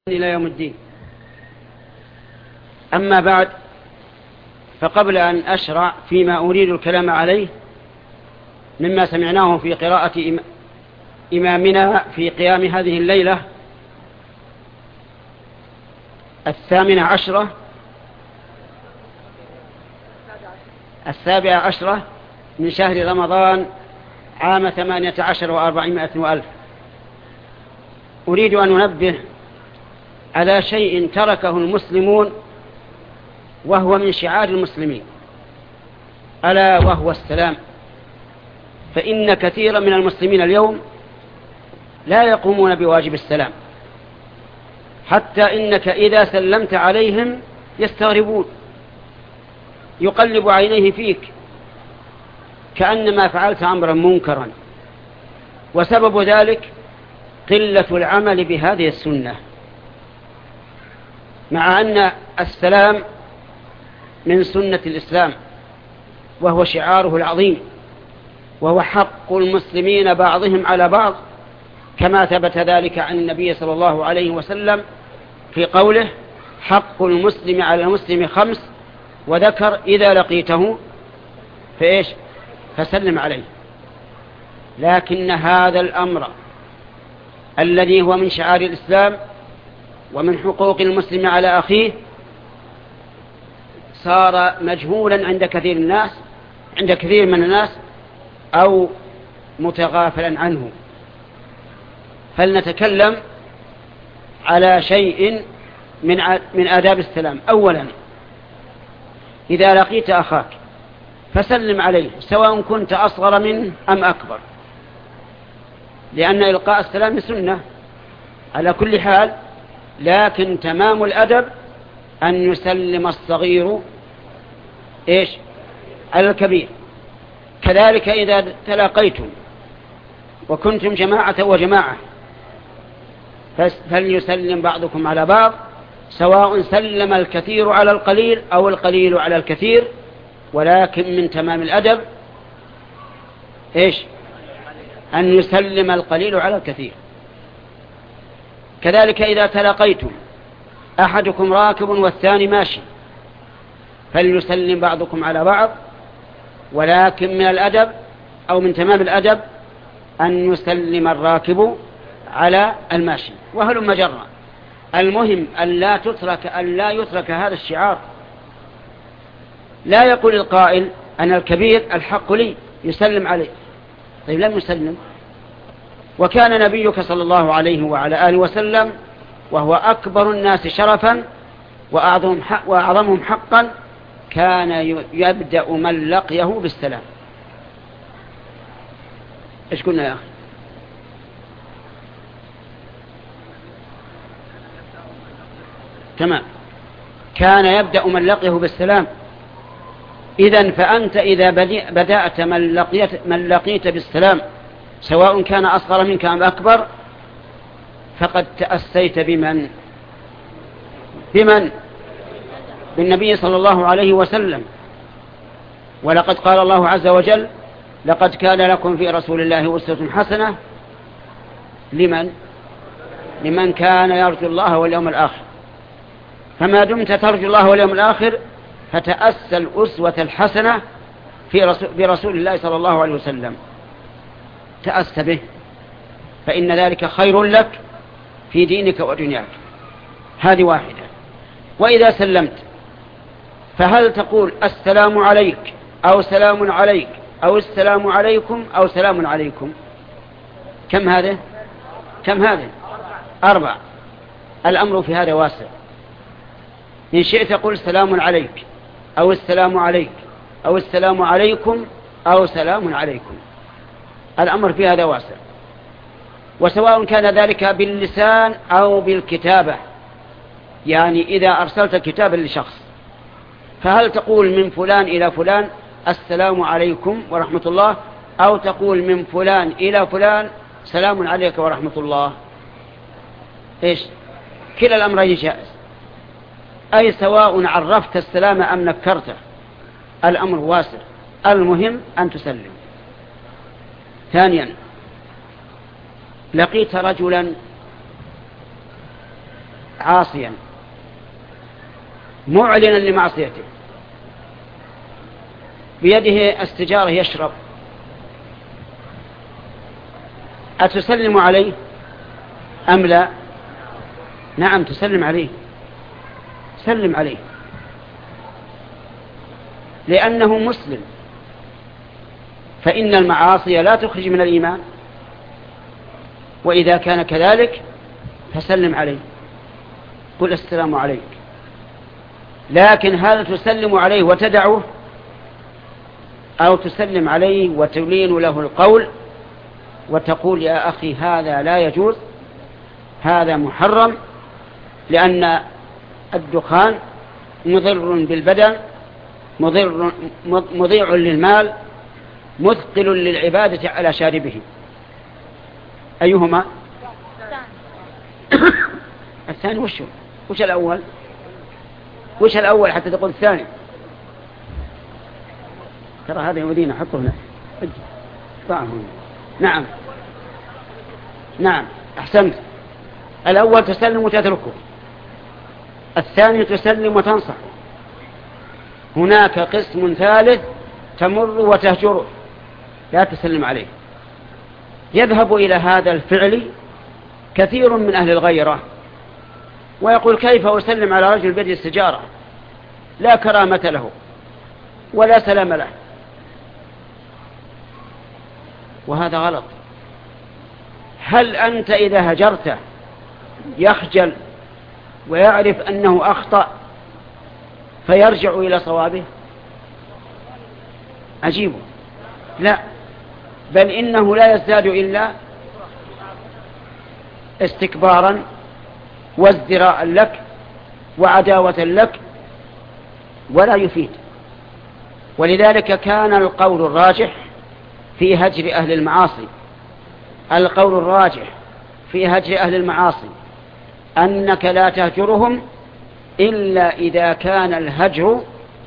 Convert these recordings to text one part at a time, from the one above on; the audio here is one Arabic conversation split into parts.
إلى يوم الدين. أما بعد، فقبل أن أشرع فيما أريد الكلام عليه مما سمعناه في قراءة إمامنا في قيام هذه الليلة 17 من شهر رمضان عام 18 و400 وألف، أريد أن أنبه على شيء تركه المسلمون وهو من شعار المسلمين، ألا وهو السلام. فإن كثيرا من المسلمين اليوم لا يقومون بواجب السلام، حتى إنك إذا سلمت عليهم يستغربون، يقلب عينيه فيك كأنما فعلت أمرا منكرا، وسبب ذلك قلة العمل بهذه السنة، مع أن السلام من سنة الإسلام وهو شعاره العظيم، وهو حق المسلمين بعضهم على بعض، كما ثبت ذلك عن النبي صلى الله عليه وسلم في قوله: حق المسلم على المسلم 5، وذكر: إذا لقيته فإيش؟ فسلم عليه. لكن هذا الأمر الذي هو من شعار الإسلام ومن حقوق المسلم على أخيه صار مجهولا عند كثير من الناس أو متغافلا عنه. فلنتكلم على شيء من آداب السلام. أولا، إذا لقيت أخاك فسلم عليه، سواء كنت أصغر منه أم أكبر، لأن إلقاء السلام سنة على كل حال، لكن تمام الأدب أن يسلم الصغير على الكبير. كذلك إذا تلاقيتم وكنتم جماعة وجماعة فليسلم بعضكم على بعض، سواء سلم الكثير على القليل أو القليل على الكثير، ولكن من تمام الأدب أن يسلم القليل على الكثير. كذلك إذا تلاقيتم أحدكم راكب والثاني ماشي فليسلم بعضكم على بعض، ولكن من الأدب أو من تمام الأدب أن يسلم الراكب على الماشي، وهلم جرا. المهم أن لا يترك هذا الشعار. لا يقول القائل: أنا الكبير الحق لي، يسلم عليه. طيب، لم يسلم. وكان نبيك صلى الله عليه وعلى آله وسلم وهو أكبر الناس شرفا وأعظمهم حقا كان يبدأ من لقيه بالسلام. إيش قلنا يا أخي؟ تمام، كان يبدأ من لقيه بالسلام. إذن فأنت إذا بدأت من لقيت بالسلام، سواء كان أصغر منك أم أكبر، فقد تأسيت بمن؟ بالنبي صلى الله عليه وسلم. ولقد قال الله عز وجل: لقد كان لكم في رسول الله أسوة حسنة لمن كان يرجو الله واليوم الآخر. فما دمت ترجو الله واليوم الآخر فتأسى الأسوة الحسنة برسول الله صلى الله عليه وسلم، تأسى به، فإن ذلك خير لك في دينك ودنياك. هذه واحدة. وإذا سلمت فهل تقول السلام عليك أو سلام عليك أو السلام عليكم أو سلام عليكم؟ كم هذا؟ 4. الأمر في هذا واسع. إن شئت قل سلام عليك أو السلام عليك أو السلام عليكم أو سلام عليكم. الأمر في هذا واسع، وسواء كان ذلك باللسان أو بالكتابة. يعني إذا أرسلت كتابا لشخص فهل تقول من فلان إلى فلان السلام عليكم ورحمة الله، أو تقول من فلان إلى فلان سلام عليك ورحمة الله؟ كلا الأمرين جائز، أي سواء عرفت السلام أم نكرته، الأمر واسع، المهم أن تسلم. ثانيا، لقيت رجلا عاصيا معلنا لمعصيته، بيده السجارة يشرب، أتسلم عليه أم لا؟ نعم تسلم عليه، سلم عليه، لأنه مسلم، فإن المعاصي لا تخرج من الإيمان، وإذا كان كذلك فسلم عليه، قل السلام عليك. لكن هل تسلم عليه وتدعه، أو تسلم عليه وتلين له القول وتقول يا أخي هذا لا يجوز، هذا محرم، لأن الدخان مضر بالبدن، مضيع للمال، مثقل للعبادة على شاربه. أيهما؟ الثاني. وش الأول؟ وش الأول حتى تقول الثاني؟ ترى هذا يودينا، حطه هنا. نعم نعم أحسنت. الأول تسلم وتتركه، الثاني تسلم وتنصح. هناك قسم ثالث تمر وتهجره، لا تسلم عليه. يذهب إلى هذا الفعل كثير من أهل الغيرة، ويقول كيف أسلم على رجل بيده السجارة، لا كرامة له ولا سلام له، وهذا غلط. هل أنت إذا هجرته يخجل ويعرف أنه أخطأ فيرجع إلى صوابه؟ عجيب. لا، بل إنه لا يزداد إلا استكبارا وازدراء لك وعداوة لك، ولا يفيد. ولذلك كان القول الراجح في هجر أهل المعاصي، القول الراجح في هجر أهل المعاصي أنك لا تهجرهم إلا إذا كان الهجر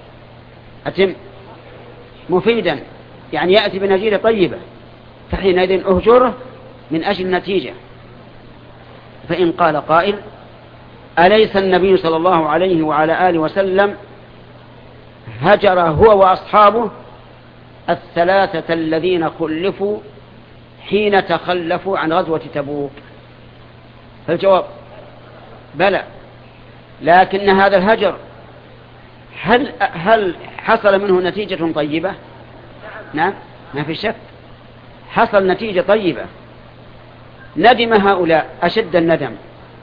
مفيدا، يعني يأتي بنتيجة طيبة، فحينئذ أهجره من أجل النتيجة. فإن قال قائل أليس النبي صلى الله عليه وعلى آله وسلم هجر هو وأصحابه الثلاثة الذين خلفوا حين تخلفوا عن غزوة تبوك؟ فالجواب بلى، لكن هذا الهجر هل حصل منه نتيجة طيبة؟ نعم، ما في شك، حصل نتيجة طيبة. ندم هؤلاء أشد الندم،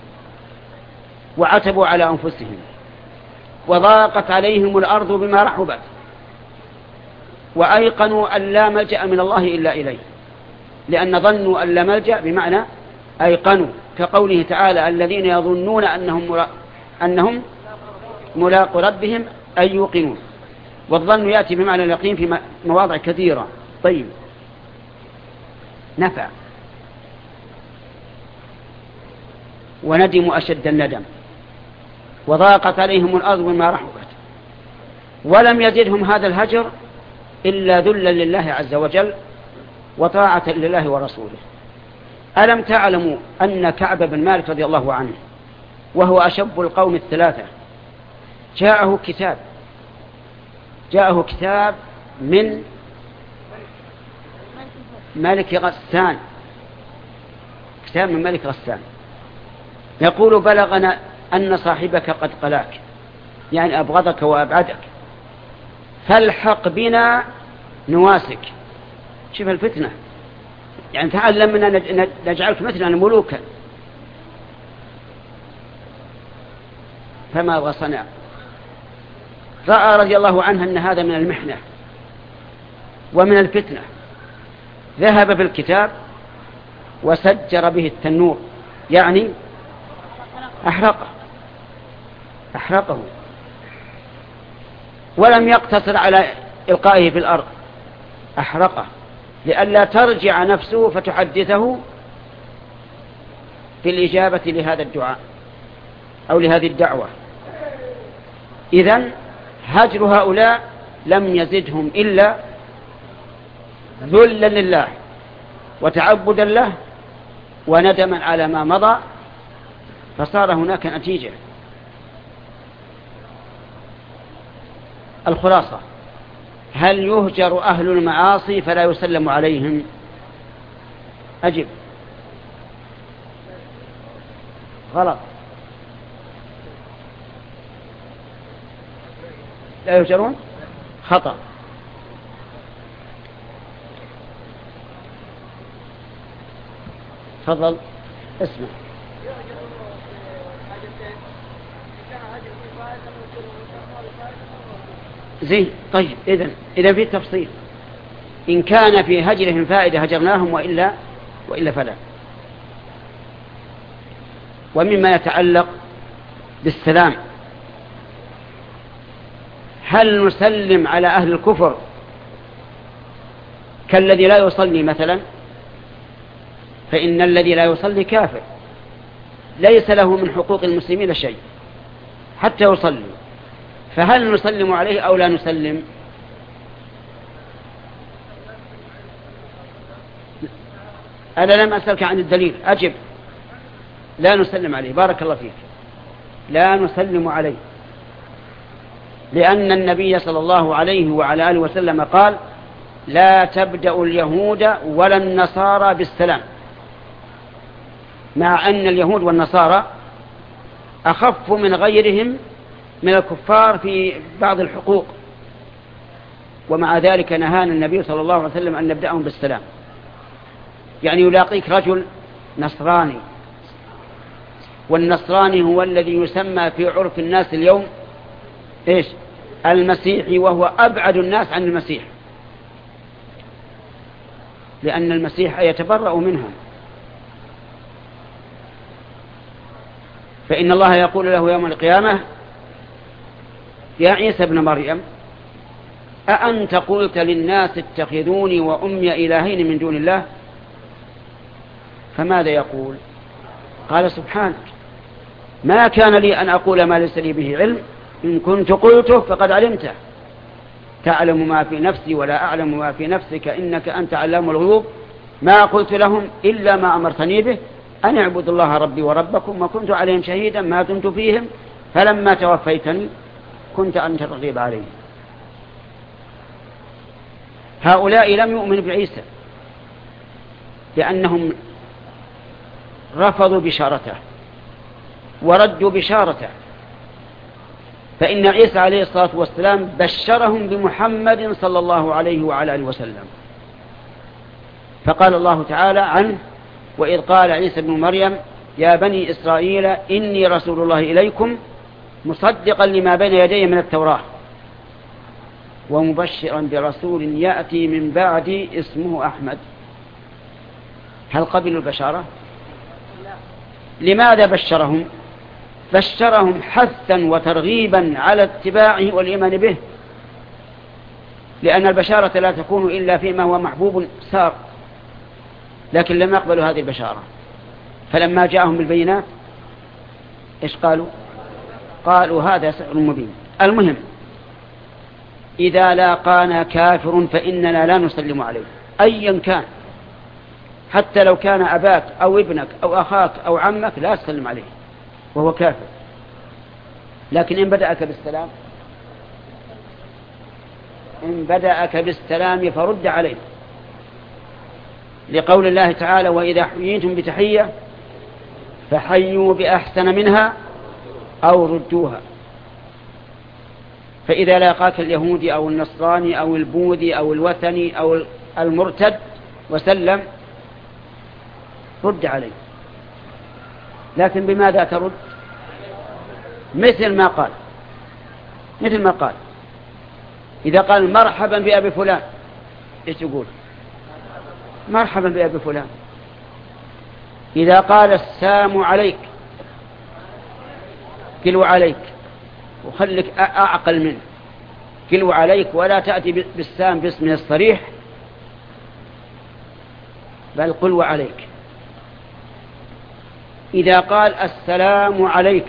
وعتبوا على أنفسهم، وضاقت عليهم الأرض بما رحبت، وأيقنوا أن لا ملجأ من الله إلا إليه، لأن ظنوا أن لا ملجأ بمعنى أيقنوا، كقوله تعالى الذين يظنون أنهم ملاقو ربهم أي يوقنون، والظن يأتي بمعنى اليقين في مواضع كثيرة. طيب، نفع. وندموا أشد الندم، وضاقت عليهم الأرض بما رحبت، ولم يزدهم هذا الهجر إلا ذلا لله عز وجل وطاعة لله ورسوله. ألم تعلموا أن كعب بن مالك رضي الله عنه وهو أشب القوم الثلاثة جاءه كتاب من ملك غسان، كتاب من ملك غسان يقول بلغنا أن صاحبك قد قلاك، يعني أبغضك وأبعدك، فالحق بنا نواسك. شوف الفتنة، يعني تعلم منا نجعلك مثلنا ملوكا. فما صنع؟ رأى رضي الله عنه أن هذا من المحنة ومن الفتنة، ذهب بالكتاب وسجر به التنور، يعني أحرقه، ولم يقتصر على إلقائه في الأرض، أحرقه لئلا ترجع نفسه فتحدثه في الإجابة لهذا الدعاء أو لهذه الدعوة. إذن هجر هؤلاء لم يزدهم إلا ذلا لله وتعبدا له وندما على ما مضى فصار هناك نتيجة. الخلاصة: هل يهجر أهل المعاصي فلا يسلم عليهم؟ أجب. غلط. لا يهجرون؟ خطأ. تفضل اسمع. زين. طيب إذن في تفصيل. إن كان في هجرهم فائدة هجرناهم، وإلا فلا. ومما يتعلق بالسلام: هل نسلم على أهل الكفر كالذي لا يصلي مثلا؟ فإن الذي لا يصلي كافر، ليس له من حقوق المسلمين شيء حتى يصلي، فهل نسلم عليه أو لا نسلم؟ أنا لم أسألك عن الدليل. أجب. لا نسلم عليه. بارك الله فيك. لا نسلم عليه، لأن النبي صلى الله عليه وعلى آله وسلم قال: لا تبدأ اليهود ولا النصارى بالسلام، مع أن اليهود والنصارى أخف من غيرهم من الكفار في بعض الحقوق، ومع ذلك نهانا النبي صلى الله عليه وسلم أن نبدأهم بالسلام. يعني يلاقيك رجل نصراني، والنصراني هو الذي يسمى في عرف الناس اليوم إيش؟ المسيحي، وهو أبعد الناس عن المسيح، لأن المسيح يتبرأ منهم. فإن الله يقول له يوم القيامة: يا عيسى ابن مريم، أأنت قلت للناس اتخذوني وأمي إلهين من دون الله؟ فماذا يقول؟ قال: سبحانك، ما كان لي أن أقول ما ليس لي به علم، إن كنت قلته فقد علمته، تعلم ما في نفسي ولا أعلم ما في نفسك، إنك أنت علام الغيوب، ما قلت لهم إلا ما أمرتني به، أن اعبدوا الله ربي وربكم، وكنت عليهم شهيدا ما دمت فيهم، فلما توفيتني كنت أنت الرقيب عليهم. هؤلاء لم يؤمنوا بعيسى لأنهم رفضوا بشارته وردوا بشارته، فإن عيسى عليه الصلاة والسلام بشرهم بمحمد صلى الله عليه وعلى آله وسلم. فقال الله تعالى عنه: وإذ قال عيسى ابن مريم يا بني إسرائيل إني رسول الله إليكم مصدقا لما بين يدي من التوراة ومبشرا برسول يأتي من بعدي اسمه أحمد. هل قبلوا البشارة؟ لماذا بشرهم؟ بشرهم حثا وترغيبا على اتباعه والإيمان به، لأن البشارة لا تكون إلا فيما هو محبوب سار، لكن لم يقبلوا هذه البشارة. فلما جاءهم بالبينات إيش قالوا؟ قالوا هذا سحر مبين. المهم، إذا لاقانا كافر فإننا لا نسلم عليه أيا كان، حتى لو كان أباك أو ابنك أو أخاك أو عمك لا تسلم عليه وهو كافر. لكن إن بدأك بالسلام فرد عليه، لقول الله تعالى: وإذا حييتم بتحية فحيوا بأحسن منها أو ردوها. فإذا لاقاك اليهودي أو النصراني أو البوذي أو الوثني أو المرتد وسلم، رد عليه. لكن بماذا ترد؟ مثل ما قال إذا قال مرحبا بأبي فلان، إيش تقول؟ مرحبا بأبي فلان. إذا قال السلام عليك، كلوا عليك، وخلك أعقل منه، كلوا عليك، ولا تأتي بالسام باسمه الصريح، بل قل وعليك. إذا قال السلام عليك،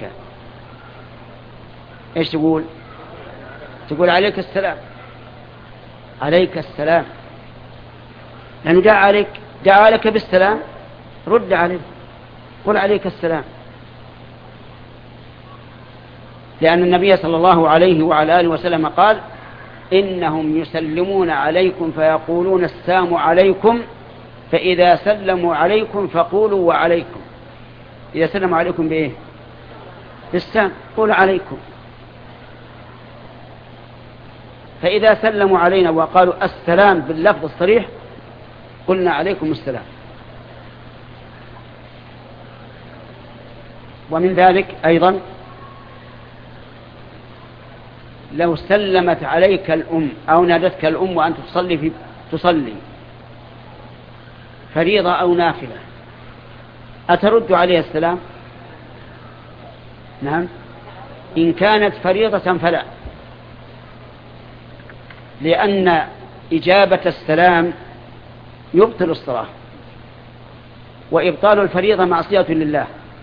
إيش تقول؟ تقول عليك السلام، عليك السلام، لأنه دعا لك بالسلام، رد عليه، قل عليك السلام. لأن النبي صلى الله عليه وعلى آله وسلم قال إنهم يسلمون عليكم فيقولون السلام عليكم، فإذا سلموا عليكم فقولوا وعليكم. إذا سلموا عليكم بإيه؟ بالسلام، قولوا عليكم. فإذا سلموا علينا وقالوا السلام باللفظ الصريح قلنا عليكم السلام. ومن ذلك أيضا لو سلمت عليك الأم أو نادتك الأم وأنت تصلي فريضة أو نافلة، أترد عليها السلام؟ نعم. إن كانت فريضة فلا، لأن إجابة السلام يبطل الصلاة، وإبطال الفريضة معصية لله،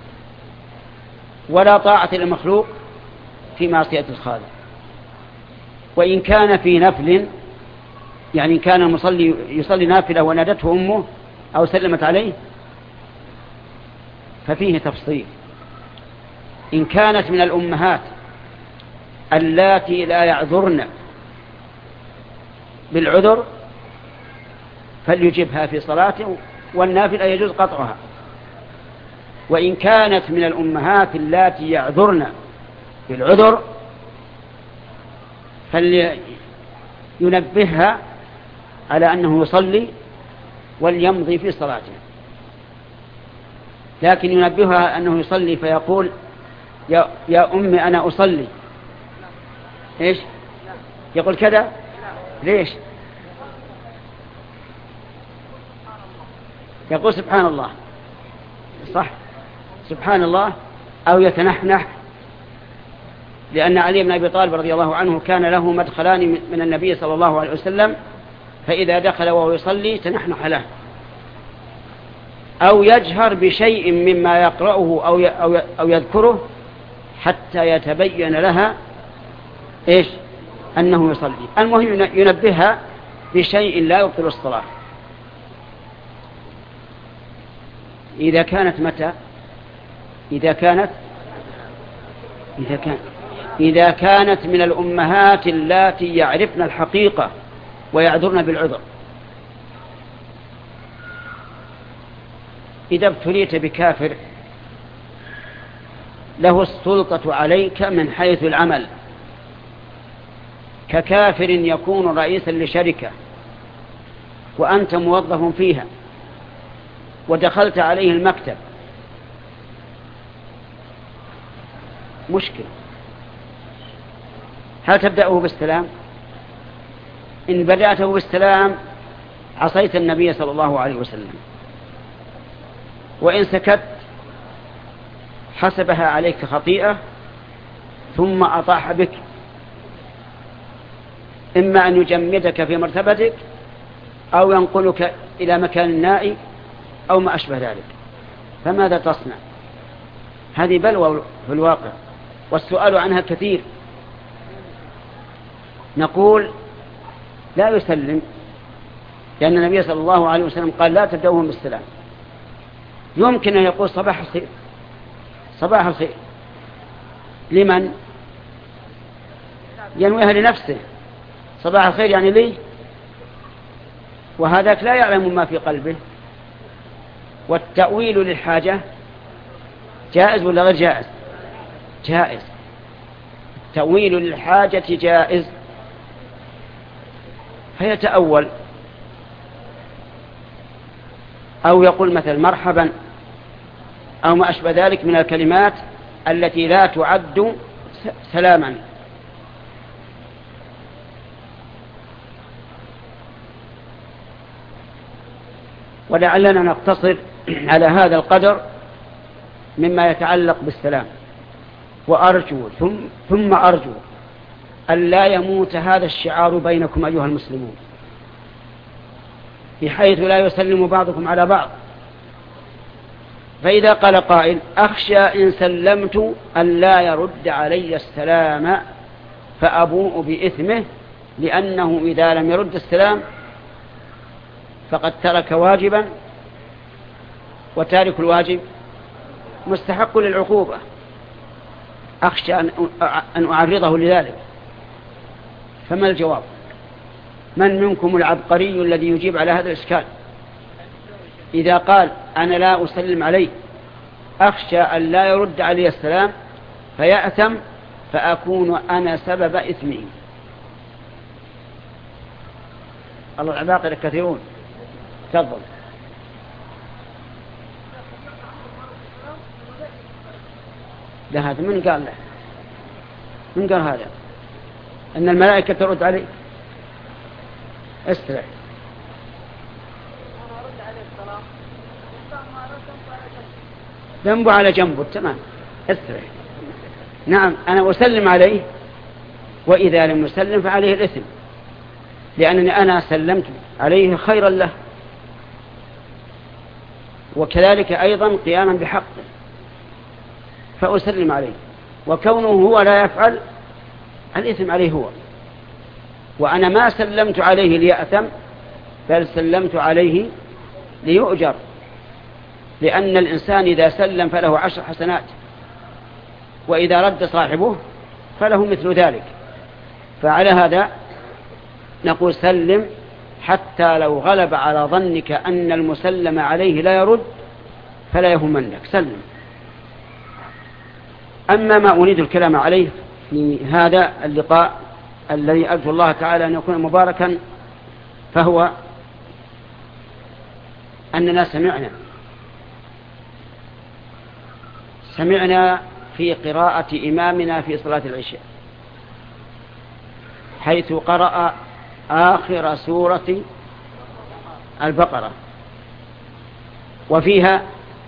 ولا طاعة للمخلوق في معصية الخالق. وإن كان في نفل، يعني إن كان المصلي يصلي نافلة ونادته أمه أو سلمت عليه ففيه تفصيل. إن كانت من الأمهات اللاتي لا يعذرن بالعذر فليجبها في صلاته، والنافلة يجوز قطعها. وإن كانت من الأمهات اللاتي يعذرن بالعذر فلينبهها على أنه يصلي وليمضي في صلاته. لكن ينبهها أنه يصلي فيقول يا أمي أنا أصلي، إيش يقول كذا؟ ليش؟ يقول سبحان الله، صح، سبحان الله، أو يتنحنح. لأن علي بن أبي طالب رضي الله عنه كان له مدخلان من النبي صلى الله عليه وسلم، فإذا دخل وهو يصلي تنحنح له، أو يجهر بشيء مما يقرأه أو يذكره حتى يتبين لها إيش أنه يصلي. المهم ينبهها بشيء لا يبطل الصلاة. إذا كانت متى؟ إذا كانت من الأمهات اللاتي يعرفن الحقيقة ويعذرن بالعذر. إذا ابتليت بكافر له السلطة عليك من حيث العمل، ككافر يكون رئيسا لشركة وأنت موظف فيها ودخلت عليه المكتب، مشكلة. هل تبدأه بالسلام؟ إن بدأته بالسلام عصيت النبي صلى الله عليه وسلم، وإن سكت حسبها عليك خطيئة ثم أطاح بك، إما أن يجمدك في مرتبتك أو ينقلك إلى مكان نائي أو ما أشبه ذلك. فماذا تصنع؟ هذه بلوى في الواقع، والسؤال عنها كثير. نقول لا يسلم، لأن النبي صلى الله عليه وسلم قال لا تبدأوهم بالسلام. يمكن أن يقول صباح الخير، صباح الخير، لمن؟ ينويها لنفسه، صباح الخير يعني لي، وهذاك لا يعلم ما في قلبه. والتأويل للحاجة جائز ولا غير جائز؟ جائز. التأويل للحاجة جائز، فيتأول أو يقول مثل مرحبا أو ما أشبه ذلك من الكلمات التي لا تعد سلاما. ولعلنا نقتصر على هذا القدر مما يتعلق بالسلام. وأرجو ثم أرجو أن لا يموت هذا الشعار بينكم أيها المسلمون، بحيث لا يسلم بعضكم على بعض. فإذا قال قائل أخشى إن سلمت أن لا يرد علي السلام فأبوء بإثمه، لأنه إذا لم يرد السلام فقد ترك واجبا، وتارك الواجب مستحق للعقوبة. أخشى أن أعرضه لذلك. فما الجواب؟ من منكم العبقري الذي يجيب على هذا الإشكال؟ إذا قال أنا لا أسلم عليه أخشى أن لا يرد علي السلام فيأثم فأكون أنا سبب إثمه. الله العباقرة كثيرون. تفضل. لا، هذا من قال له؟ من قال هذا؟ أن الملائكة ترد عليه. استرح. ذنبه على جنبه. تمام. استرح. نعم أنا أسلم عليه، وإذا لم يسلم فعليه الإثم، لأنني أنا سلمت عليه خيرا له، وكذلك أيضا قياما بحقه، فأسلم عليه. وكونه هو لا يفعل الإثم عليه هو، وأنا ما سلمت عليه ليأثم، بل سلمت عليه ليؤجر، لأن الإنسان إذا سلم فله 10 حسنات، وإذا رد صاحبه فله مثل ذلك. فعلى هذا نقول سلم، حتى لو غلب على ظنك أن المسلم عليه لا يرد فلا يهمنك، سلم. أما ما أريد الكلام عليه في هذا اللقاء الذي أرجو الله تعالى أن يكون مباركا، فهو أننا سمعنا في قراءة إمامنا في صلاة العشاء، حيث قرأ آخر سورة البقرة، وفيها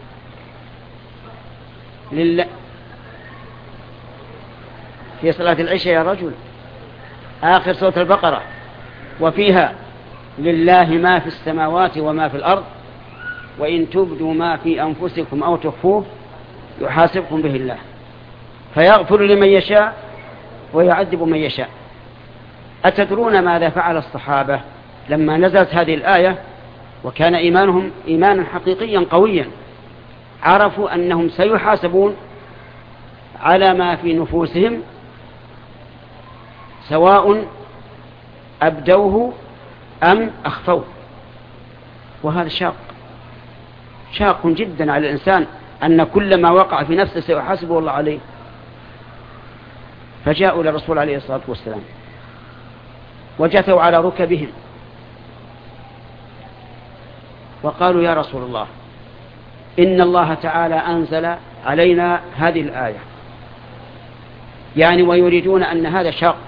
في صلاة العشاء يا رجل آخر سورة البقرة، وفيها لله ما في السماوات وما في الأرض وإن تبدوا ما في أنفسكم أو تخفوه يحاسبكم به الله فيغفر لمن يشاء ويعذب من يشاء. أتدرون ماذا فعل الصحابة لما نزلت هذه الآية وكان إيمانهم إيمانا حقيقيا قويا؟ عرفوا أنهم سيحاسبون على ما في نفوسهم سواء أبدوه أم أخفوه، وهذا شاق جدا على الإنسان أن كل ما وقع في نفسه سيحاسبه الله عليه. فجاءوا للرسول عليه الصلاة والسلام وجثوا على ركبهم وقالوا يا رسول الله إن الله تعالى أنزل علينا هذه الآية، يعني ويريدون أن هذا شاق.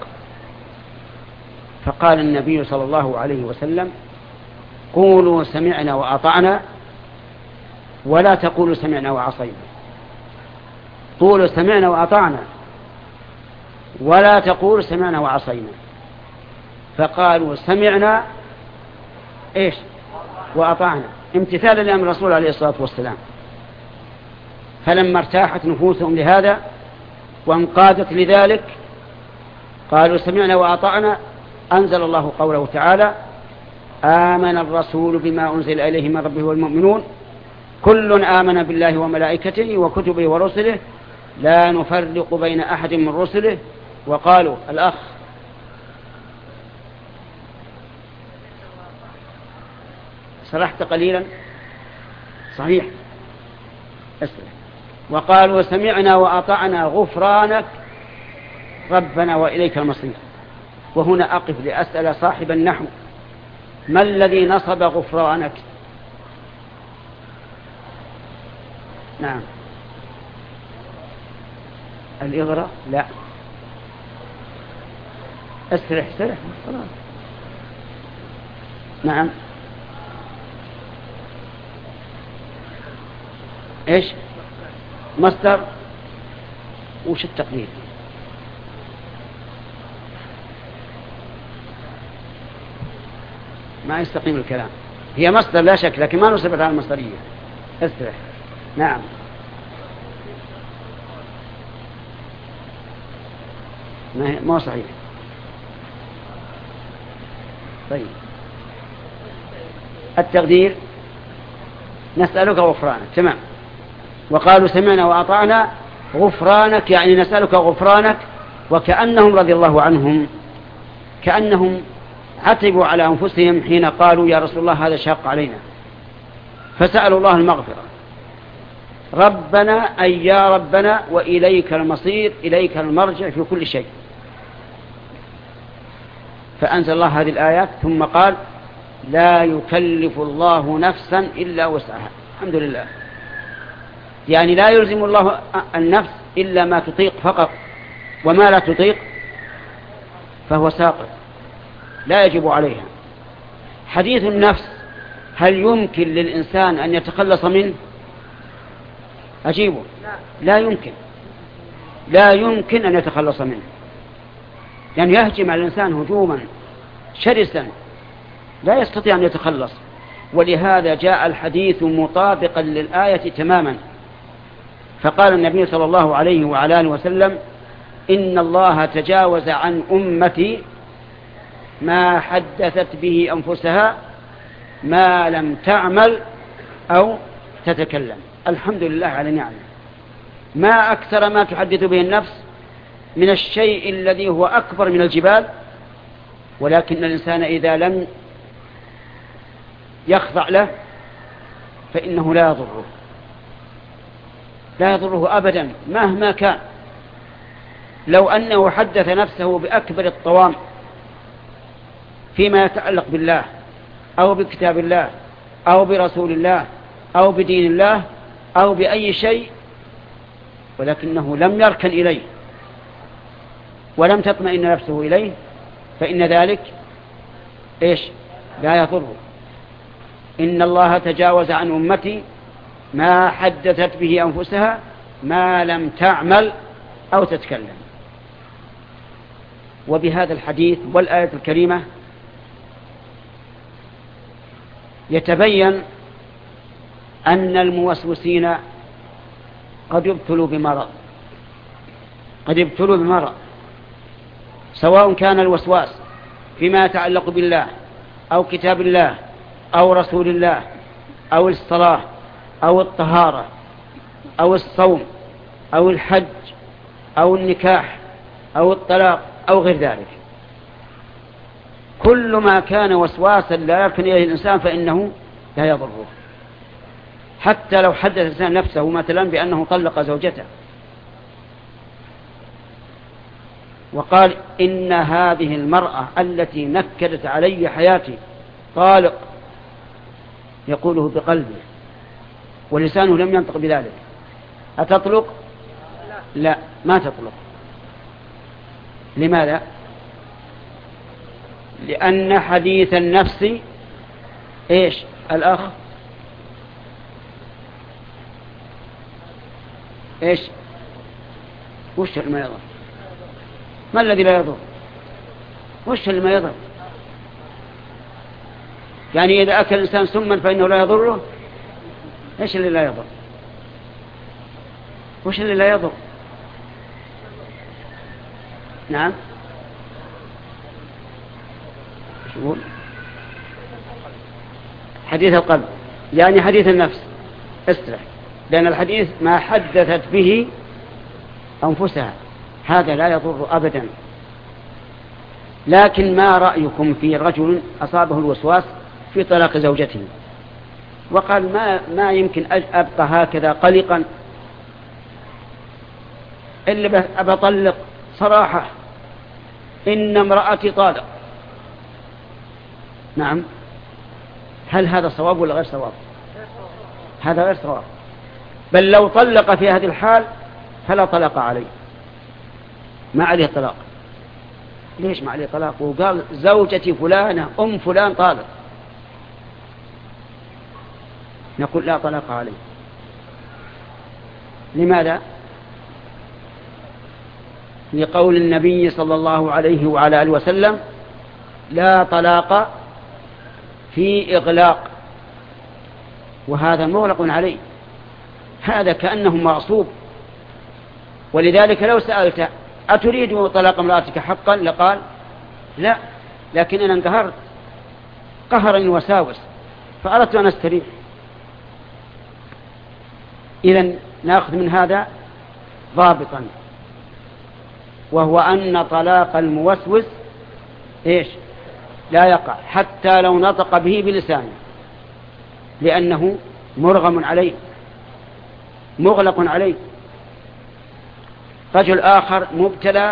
فقال النبي صلى الله عليه وسلم قولوا سمعنا وأطعنا ولا تقولوا سمعنا وعصينا. قولوا سمعنا وأطعنا ولا تقولوا سمعنا وعصينا. فقالوا سمعنا إيش وأطعنا امتثالا لأمر الرسول عليه الصلاة والسلام. فلما ارتاحت نفوسهم لهذا وانقادت لذلك قالوا سمعنا وأطعنا، أنزل الله قوله تعالى آمن الرسول بما أنزل إليه من ربه والمؤمنون كل آمن بالله وملائكته وكتبه ورسله لا نفرق بين أحد من رسله. وقالوا الأخ سرحت قليلا صحيح أسرح. وقالوا سمعنا وأطعنا غفرانك ربنا وإليك المصير. وهنا أقف لأسأل صاحب النحو ما الذي نصب غفرانك؟ نعم الإغراء لا استرح نعم ايش مصدر وش التقدير؟ ما يستقيم الكلام. هي مصدر لا شك لكن ما نصبت على المصدرية. استرح نعم ما هو صحيح. طيب التقدير نسألك غفرانك تمام. وقالوا سمعنا وأطعنا غفرانك، يعني نسألك غفرانك. وكأنهم رضي الله عنهم كأنهم عتبوا على أنفسهم حين قالوا يا رسول الله هذا شاق علينا، فسألوا الله المغفرة. ربنا أي يا ربنا وإليك المصير، إليك المرجع في كل شيء. فأنزل الله هذه الآيات ثم قال لا يكلف الله نفسا إلا وسعها. الحمد لله، يعني لا يلزم الله النفس إلا ما تطيق فقط، وما لا تطيق فهو ساقط لا يجب عليها. حديث النفس هل يمكن للإنسان أن يتخلص منه؟ أجيبه لا يمكن أن يتخلص منه، يعني يهجم على الإنسان هجوما شرسا لا يستطيع أن يتخلص. ولهذا جاء الحديث مطابقا للآية تماما، فقال النبي صلى الله عليه وعلى آله وسلم إن الله تجاوز عن أمتي ما حدثت به أنفسها ما لم تعمل أو تتكلم. الحمد لله على نعمه. ما أكثر ما تحدث به النفس من الشيء الذي هو أكبر من الجبال، ولكن الإنسان إذا لم يخضع له فإنه لا يضره أبدا مهما كان. لو أنه حدث نفسه بأكبر الطوام فيما يتعلق بالله أو بكتاب الله أو برسول الله أو بدين الله أو بأي شيء، ولكنه لم يركن إليه ولم تطمئن نفسه إليه، فإن ذلك لا يضره. إن الله تجاوز عن أمتي ما حدثت به أنفسها ما لم تعمل أو تتكلم. وبهذا الحديث والآية الكريمة يتبين أن الموسوسين قد يبتلوا بمرض، سواء كان الوسواس فيما يتعلق بالله أو كتاب الله أو رسول الله أو الصلاة أو الطهارة أو الصوم أو الحج أو النكاح أو الطلاق أو غير ذلك. كل ما كان وسواسا لا يركن إليه الإنسان فإنه لا يضره. حتى لو حدث الإنسان نفسه مثلا بأنه طلق زوجته وقال إن هذه المرأة التي نكدت علي حياتي طالق، يقوله بقلبه ولسانه لم ينطق بذلك، أتطلق؟ لا، ما تطلق. لماذا؟ لأن حديث النفس الأخ وش اللي ما يضر؟ ما الذي لا يضر؟ وش اللي ما يضر؟ يعني إذا أكل الإنسان سما فإنه لا يضره؟ إيش اللي لا يضر؟ وش اللي لا يضر؟ نعم، شو حديث القلب؟ يعني حديث النفس استرح، لأن الحديث ما حدثت به أنفسها هذا لا يضر أبدا. لكن ما رأيكم في رجل أصابه الوسواس في طلاق زوجته وقال ما يمكن أبقى هكذا قلقا إلا أبطلق صراحة، إن امرأتي طالق. نعم، هل هذا صواب ولا غير صواب؟ هذا غير صواب، بل لو طلق في هذه الحال فلا طلق عليه، ما عليه طلاق. ليش ما عليه طلاق؟ وقال زوجتي فلانة أم فلان طالق، نقول لا طلاق عليه. لماذا؟ لقول النبي صلى الله عليه وعلى آله وسلم لا طلاق في إغلاق، وهذا مغلق عليه، هذا كأنه معصوب. ولذلك لو سألت أتريد طلاق امرأتك حقا لقال لا، لكن أنا انقهرت قهرا وساوس فأردت أن أستريح. إذن نأخذ من هذا ضابطا، وهو أن طلاق الموسوس إيش؟ لا يقع حتى لو نطق به بلسانه، لأنه مرغم عليه مغلق عليه. رجل آخر مبتلى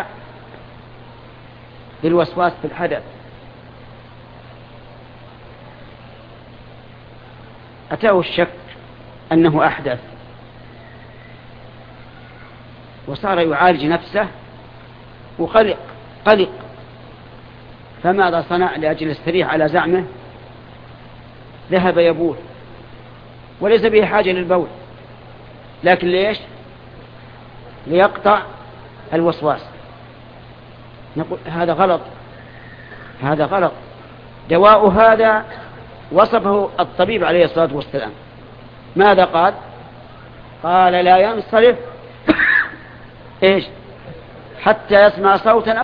بالوسواس في الحدث، أتاه الشك أنه أحدث وصار يعالج نفسه وقلق فماذا صنع لأجل يستريح على زعمه؟ ذهب يبول وليس به حاجة للبول، لكن ليش؟ ليقطع الوسواس. نقول هذا غلط. دواء هذا وصفه الطبيب عليه الصلاة والسلام، ماذا قال؟ قال لا ينصرف إيش؟ حتى يسمع صوتا.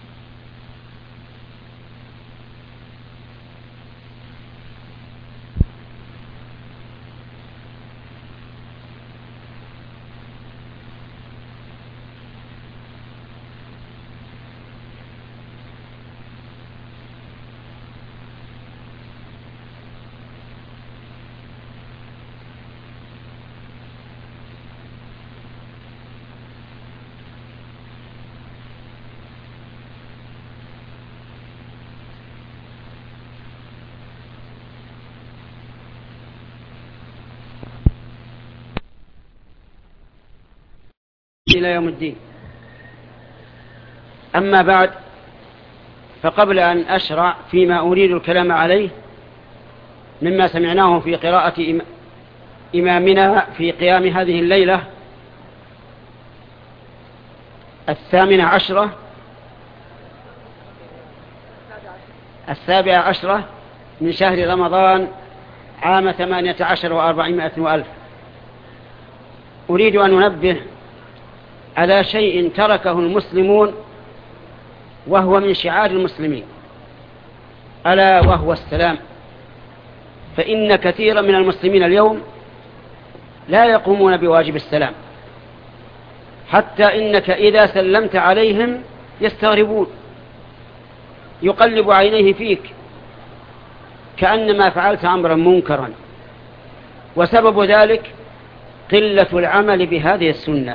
إلى يوم الدين. أما بعد، فقبل أن أشرع فيما أريد الكلام عليه مما سمعناه في قراءة إمامنا في قيام هذه الليلة 17 من شهر رمضان عام 18 و400 وألف، أريد أن أنبه على شيء تركه المسلمون وهو من شعار المسلمين، ألا وهو السلام. فإن كثيرا من المسلمين اليوم لا يقومون بواجب السلام، حتى إنك إذا سلمت عليهم يستغربون، يقلب عينيه فيك كأنما فعلت أمرا منكرا، وسبب ذلك قلة العمل بهذه السنة،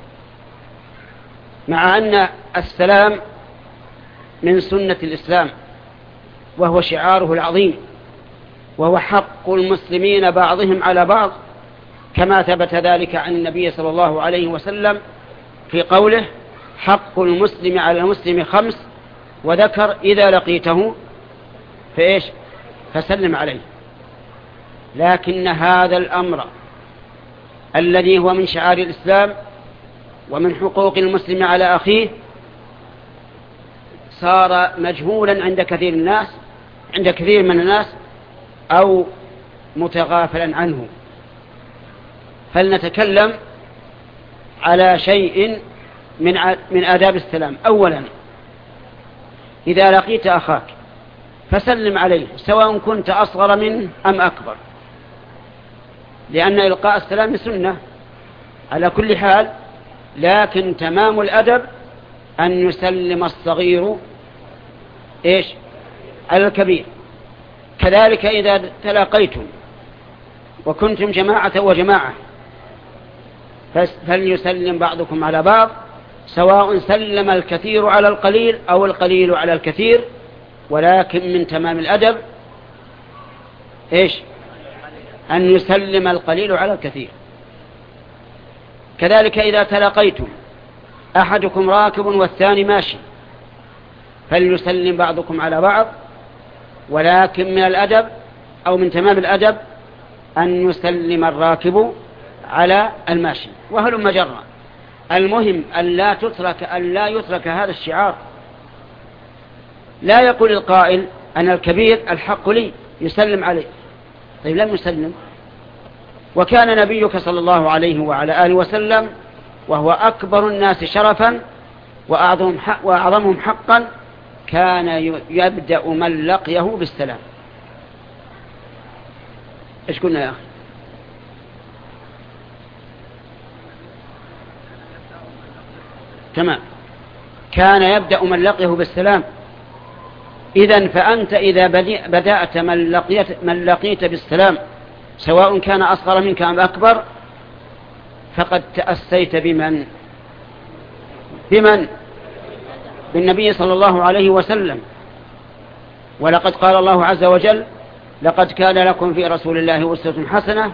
مع أن السلام من سنة الإسلام وهو شعاره العظيم، وهو حق المسلمين بعضهم على بعض، كما ثبت ذلك عن النبي صلى الله عليه وسلم في قوله حق المسلم على المسلم 5، وذكر إذا لقيته فإيش؟ فسلم عليه. لكن هذا الأمر الذي هو من شعار الإسلام ومن حقوق المسلم على أخيه صار مجهولا عند كثير من الناس أو متغافلا عنه. فلنتكلم على شيء من آداب السلام. أولا، إذا لقيت أخاك فسلم عليه، سواء كنت أصغر منه أم أكبر، لأن إلقاء السلام سنة على كل حال، لكن تمام الأدب أن يسلم الصغير إيش؟ على الكبير. كذلك إذا تلاقيتم وكنتم جماعة وجماعة فليسلم بعضكم على بعض، سواء سلم الكثير على القليل أو القليل على الكثير، ولكن من تمام الأدب إيش؟ أن يسلم القليل على الكثير. كذلك إذا تلاقيتم أحدكم راكب والثاني ماشي فليسلم بعضكم على بعض، ولكن من الأدب أو من تمام الأدب أن يسلم الراكب على الماشي، وهلم جرا. المهم أن لا يترك هذا الشعار. لا يقول القائل أن الكبير الحق لي يسلم عليه، طيب لم يسلم. وكان نبيك صلى الله عليه وعلى آله وسلم وهو أكبر الناس شرفا وأعظمهم حقا كان يبدأ من لقيه بالسلام. إيش قلنا يا أخي؟ تمام. كان يبدأ من لقيه بالسلام. إذن فأنت إذا بدأت من لقيت بالسلام سواء كان أصغر منك أم أكبر فقد تأسيت بمن بالنبي صلى الله عليه وسلم. ولقد قال الله عز وجل لقد كان لكم في رسول الله أسوة حسنة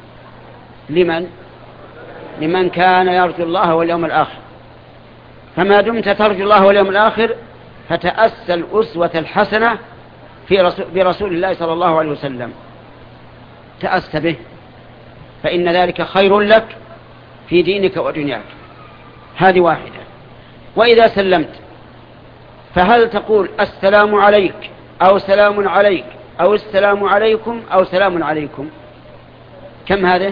لمن كان يرجو الله واليوم الآخر. فما دمت ترجو الله واليوم الآخر فتأسى الأسوة الحسنة برسول الله صلى الله عليه وسلم، تأسى به، فإن ذلك خير لك في دينك ودنياك. هذه واحدة. وإذا سلمت فهل تقول السلام عليك أو سلام عليك أو السلام عليكم أو سلام عليكم؟ كم هذا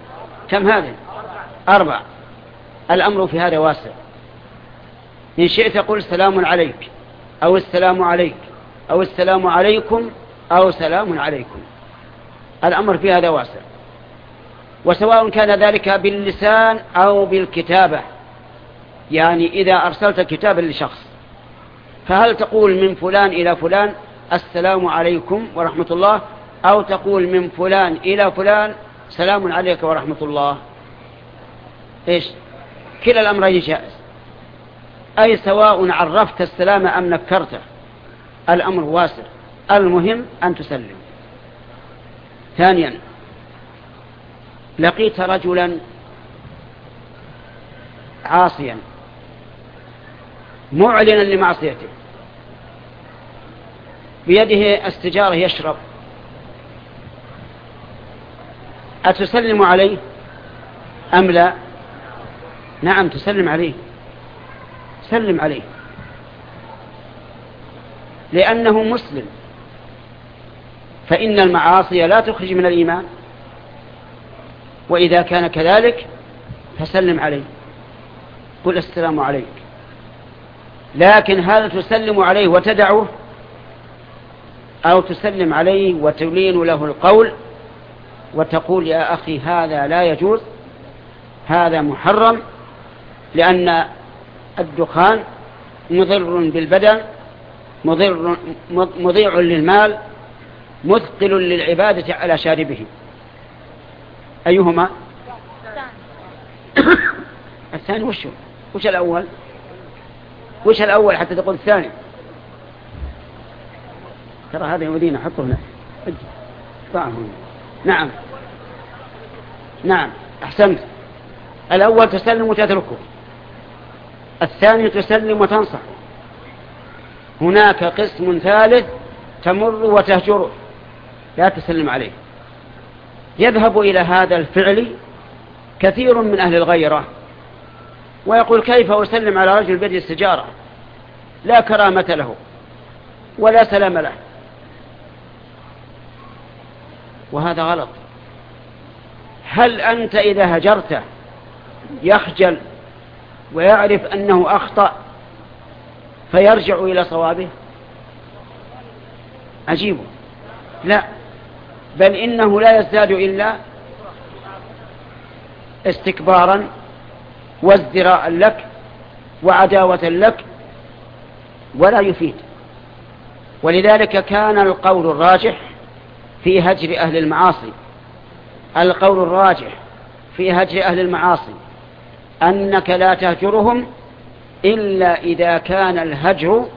4. الأمر في هذا واسع. إن شئت قل سلام عليك أو السلام عليك أو السلام عليكم أو سلام عليكم. الأمر في هذا واسع، وسواء كان ذلك باللسان أو بالكتابة. يعني إذا أرسلت كتابا لشخص فهل تقول من فلان إلى فلان السلام عليكم ورحمة الله، أو تقول من فلان إلى فلان سلام عليك ورحمة الله؟ إيش؟ كلا الأمرين جائز، أي سواء عرفت السلام أم نكرته، الأمر واسع، المهم أن تسلم. ثانيا، لقيت رجلا عاصيا معلنا لمعصيته، بيده السجارة يشرب، أتسلم عليه أم لا؟ نعم تسلم عليه، سلم عليه، لأنه مسلم، فإن المعاصي لا تخرج من الإيمان، وإذا كان كذلك فسلم عليه، قل السلام عليك. لكن هل تسلم عليه وتدعه، أو تسلم عليه وتلين له القول وتقول يا أخي هذا لا يجوز، هذا محرم، لأن الدخان مضر بالبدن، مضيع للمال، مثقل للعبادة على شاربه. أيهما؟ الثاني. وش الأول؟ وش الأول حتى تقول الثاني؟ ترى هذا يودينا، حطه هنا. نعم أحسنت. الأول تسلم وتتركه، الثاني تسلم وتنصح. هناك قسم ثالث تمر وتهجره، لا تسلم عليه. يذهب إلى هذا الفعل كثير من أهل الغيرة ويقول كيف أسلم على رجل بيده السجارة، لا كرامة له ولا سلام له، وهذا غلط. هل أنت إذا هجرته يخجل ويعرف أنه أخطأ فيرجع إلى صوابه؟ عجيب. لا، بل إنه لا يزداد إلا استكبارا وازدراء لك وعداوة لك، ولا يفيد. ولذلك كان القول الراجح في هجر أهل المعاصي، القول الراجح في هجر أهل المعاصي أنك لا تهجرهم إلا إذا كان الهجر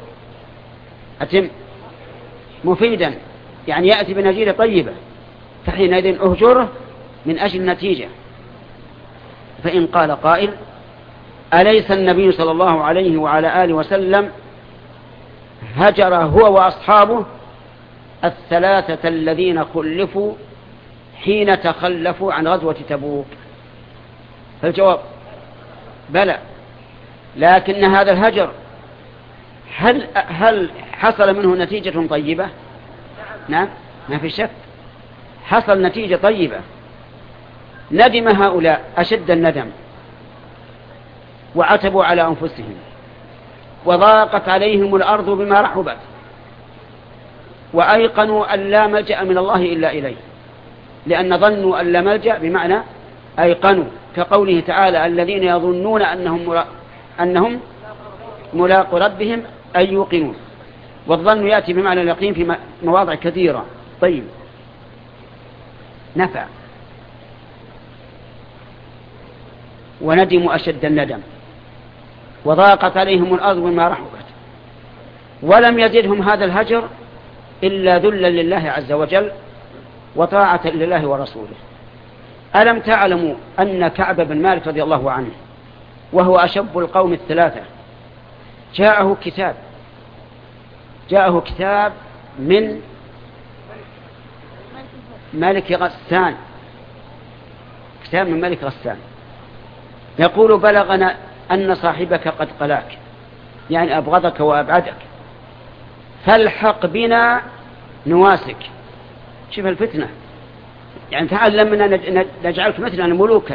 مفيدا، يعني يأتي بنتيجة طيبة، فحينئذ أهجره من أجل النتيجة. فإن قال قائل أليس النبي صلى الله عليه وعلى آله وسلم هجر هو وأصحابه 3 الذين خلفوا حين تخلفوا عن غزوة تبوك؟ فالجواب بلى، لكن هذا الهجر هل حصل منه نتيجة طيبة؟ نعم، ما في شك، حصل نتيجة طيبة. ندم هؤلاء أشد الندم، وعتبوا على أنفسهم، وضاقت عليهم الأرض بما رحبت، وأيقنوا أن لا ملجأ من الله إلا إليه، لأن ظنوا أن لا ملجأ بمعنى أيقنوا، كقوله تعالى الذين يظنون أنهم ملاقوا ربهم أي يوقنون. والظن يأتي بمعنى اليقين في مواضع كثيرة. طيب، نفع وندموا أشد الندم وضاقت عليهم الأرض بما رحبت ولم يزدهم هذا الهجر إلا ذلا لله عز وجل وطاعة لله ورسوله. ألم تعلموا أن كعب بن مالك رضي الله عنه وهو أشب القوم الثلاثة جاءه كتاب من ملك غسان، كتاب من ملك غسان يقول: بلغنا أن صاحبك قد قلاك، يعني أبغضك وأبعدك، فالحق بنا نواسك. شوف الفتنة، يعني تعلمنا نجعلك مثلنا ملوكا.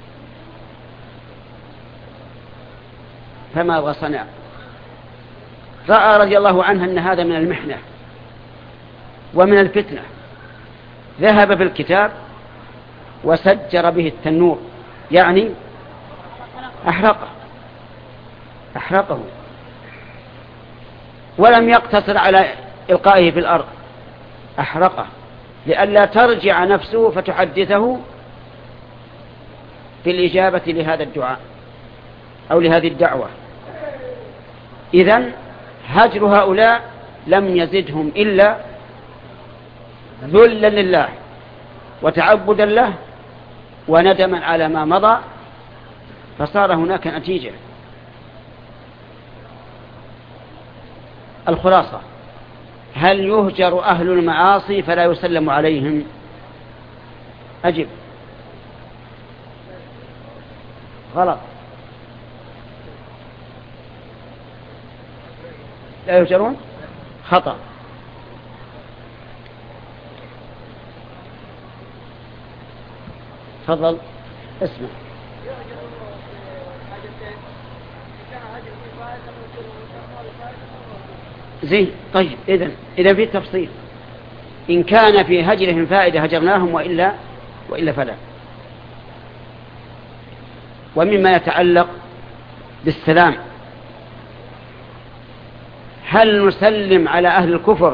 فما صنع؟ رأى رضي الله عنه أن هذا من المحنة ومن الفتنة، ذهب بالكتاب وسجر به التنور، يعني أحرقه، ولم يقتصر على إلقائه في الأرض، أحرقه لئلا ترجع نفسه فتحدثه في الإجابة لهذا الدعاء أو لهذه الدعوة. إذن هجر هؤلاء لم يزدهم إلا ذلا لله وتعبدا له وندما على ما مضى، فصار هناك نتيجة. الخلاصة: هل يهجر أهل المعاصي فلا يسلم عليهم؟ أجب. غلط، لا يهجرون، خطأ. تفضل اسمع. زين، طيب، إذن في تفصيل. إن كان في هجرهم فائدة هجرناهم، وإلا فلا. ومما يتعلق بالسلام: هل نسلم على أهل الكفر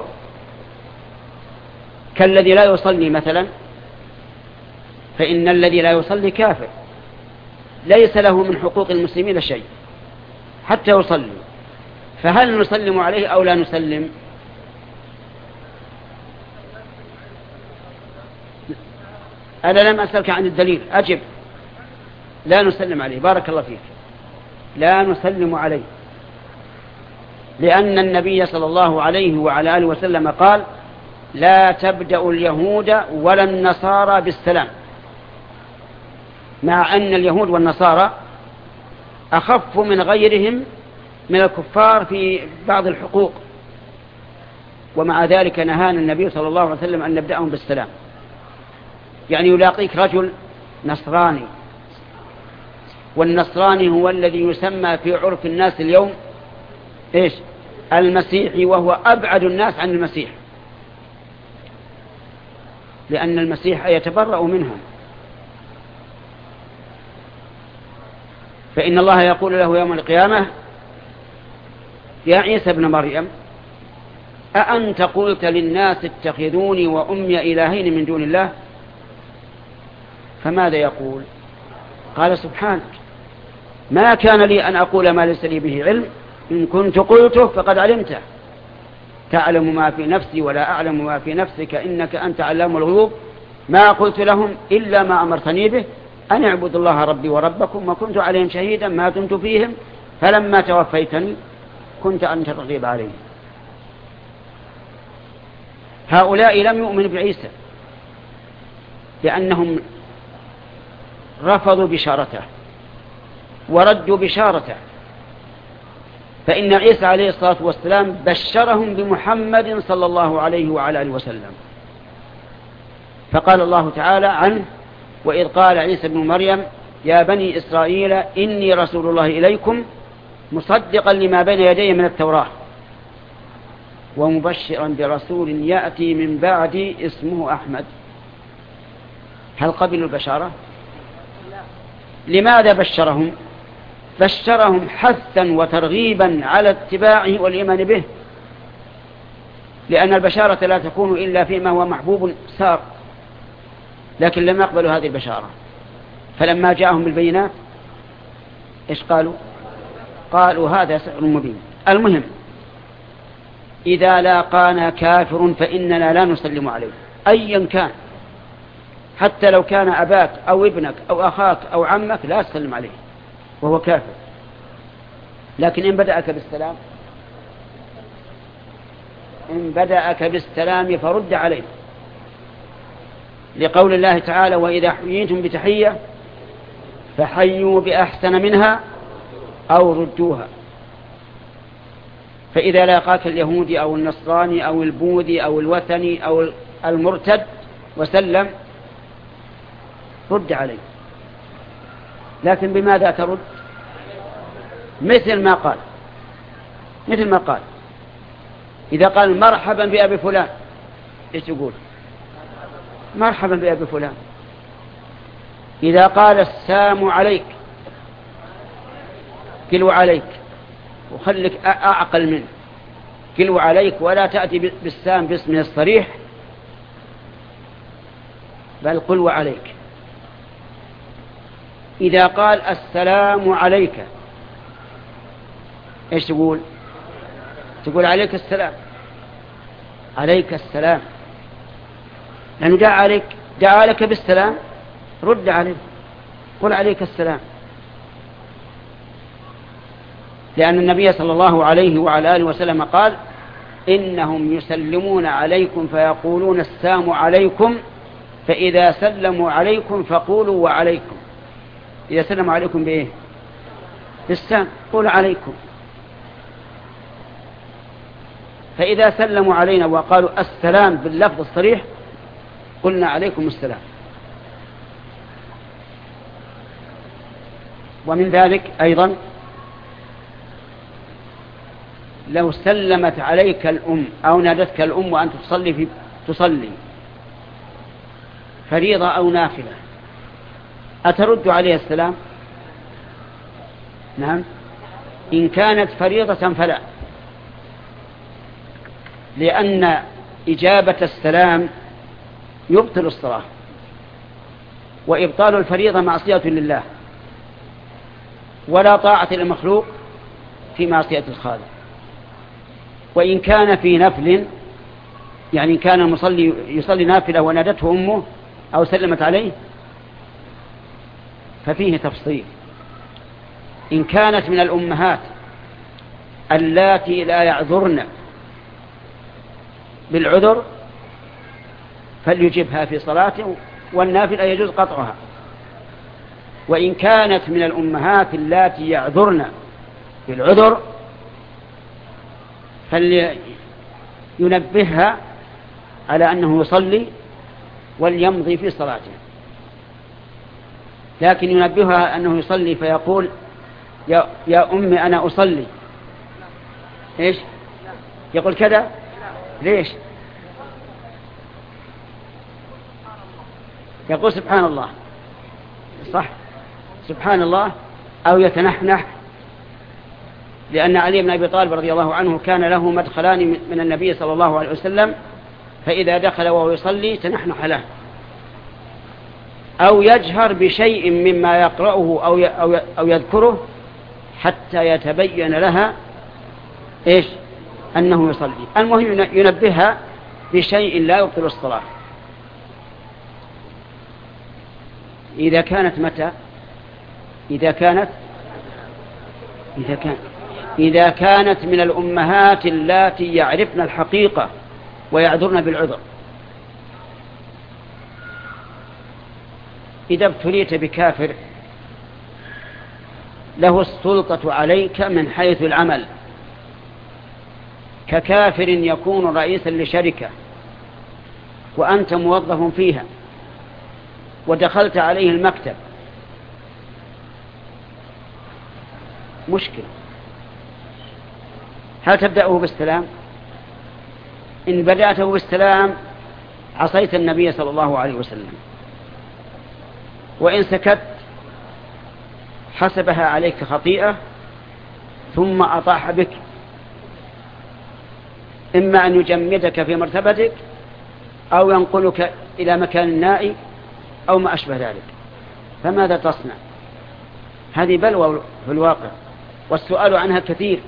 كالذي لا يصلي مثلا؟ فإن الذي لا يصلي كافر، ليس له من حقوق المسلمين شيء حتى يصلي، فهل نسلم عليه أو لا نسلم؟ أنا لم أسألك عن الدليل، أجب. لا نسلم عليه، بارك الله فيك، لا نسلم عليه، لأن النبي صلى الله عليه وعلى آله وسلم قال: لا تبدأ اليهود ولا النصارى بالسلام، مع أن اليهود والنصارى أخف من غيرهم من الكفار في بعض الحقوق، ومع ذلك نهانا النبي صلى الله عليه وسلم أن نبدأهم بالسلام. يعني يلاقيك رجل نصراني، والنصراني هو الذي يسمى في عرف الناس اليوم إيش؟ المسيحي، وهو أبعد الناس عن المسيح، لأن المسيح يتبرأ منهم. فإن الله يقول له يوم القيامة: يا عيسى ابن مريم أأنت قلت للناس اتخذوني وأمي إلهين من دون الله؟ فماذا يقول؟ قال: سبحانك، ما كان لي أن أقول ما ليس لي به علم، إن كنت قلته فقد علمته، تعلم ما في نفسي ولا أعلم ما في نفسك، إنك أنت علام الغيوب، ما قلت لهم إلا ما أمرتني به، أن اعبدوا الله ربي وربكم، وكنت عليهم شهيدا ما دمت فيهم، فلما توفيتني كنت أنت الرقيب عليهم. هؤلاء لم يؤمنوا بعيسى لأنهم رفضوا بشارته وردوا بشارته، فإن عيسى عليه الصلاة والسلام بشرهم بمحمد صلى الله عليه وعلى آله وسلم. فقال الله تعالى عنه: وإذ قال عيسى ابن مريم يا بني إسرائيل إني رسول الله إليكم مصدقا لما بين يدي من التوراة ومبشرا برسول يأتي من بعدي اسمه أحمد. هل قبلوا البشارة؟ لماذا بشرهم؟ بشرهم حثا وترغيبا على اتباعه والإيمان به، لأن البشارة لا تكون إلا فيما هو محبوب سار، لكن لم يقبلوا هذه البشارة. فلما جاءهم بالبينات إيش قالوا هذا سحر مبين. المهم إذا لاقانا كافر فإننا لا نسلم عليه أيا كان، حتى لو كان أباك أو ابنك أو أخاك أو عمك لا تسلم عليه وهو كافر. لكن إن بدأك بالسلام فرد عليه، لقول الله تعالى وإذا حييتم بتحية فحيوا بأحسن منها أو ردوها. فإذا لاقاك اليهودي أو النصراني أو البوذي أو الوثني أو المرتد وسلم رد عليه، لكن بماذا ترد؟ مثل ما قال إذا قال مرحبا بأبي فلان إيش تقول؟ مرحبا بأبي فلان. إذا قال السلام عليك قل عليك، وخلك أعقل منه، قل عليك ولا تأتي بالسام باسمه الصريح، بل قل عليك. إذا قال السلام عليك إيش تقول؟ تقول عليك السلام، عليك السلام، لأنه دعا لك بالسلام، رد عليه قل عليك السلام. لأن النبي صلى الله عليه وعلى آله وسلم قال إنهم يسلمون عليكم فيقولون السلام عليكم، فإذا سلموا عليكم فقولوا وعليكم. إذا سلموا عليكم بإيه؟ بالسلام، قول عليكم. فإذا سلموا علينا وقالوا السلام باللفظ الصريح قلنا عليكم السلام. ومن ذلك أيضا لو سلمت عليك الأم أو نادتك الأم وأنت تصلي فريضة أو نافلة، أترد عليها السلام؟ نعم، إن كانت فريضة فلا، لأن إجابة السلام يبطل الصلاة، وإبطال الفريضة معصية لله، ولا طاعة للمخلوق في معصية الخالق. وإن كان في نفل، يعني إن كان المصلي يصلي نافلة ونادته أمه أو سلمت عليه ففيه تفصيل. إن كانت من الأمهات اللاتي لا يعذرن بالعذر فليجبها في صلاته، والنافلة يجوز قطعها. وإن كانت من الأمهات اللاتي يعذرن بالعذر فلينبهها على أنه يصلي وليمضي في صلاته. لكن ينبهها أنه يصلي فيقول يا أمي أنا أصلي، إيش يقول كذا؟ ليش؟ يقول سبحان الله، صح، سبحان الله، أو يتنحنح، لأن علي بن أبي طالب رضي الله عنه كان له مدخلان من النبي صلى الله عليه وسلم، فإذا دخل وهو يصلي تنحنح له، أو يجهر بشيء مما يقرأه أو يذكره حتى يتبين لها إيش أنه يصلي. المهم ينبهها بشيء لا يبطل الصلاة. إذا كانت متى؟ إذا كانت من الأمهات اللاتي يعرفن الحقيقة ويعذرن بالعذر. إذا ابتليت بكافر له السلطة عليك من حيث العمل، ككافر يكون رئيسا لشركة وأنت موظف فيها ودخلت عليه المكتب، مشكلة. هل تبدأه بالسلام؟ إن بدأته بالسلام عصيت النبي صلى الله عليه وسلم، وإن سكت حسبها عليك خطيئة ثم أطاح بك، إما أن يجمدك في مرتبتك أو ينقلك إلى مكان نائي أو ما أشبه ذلك، فماذا تصنع؟ هذه بلوى في الواقع، والسؤال عنها كثير.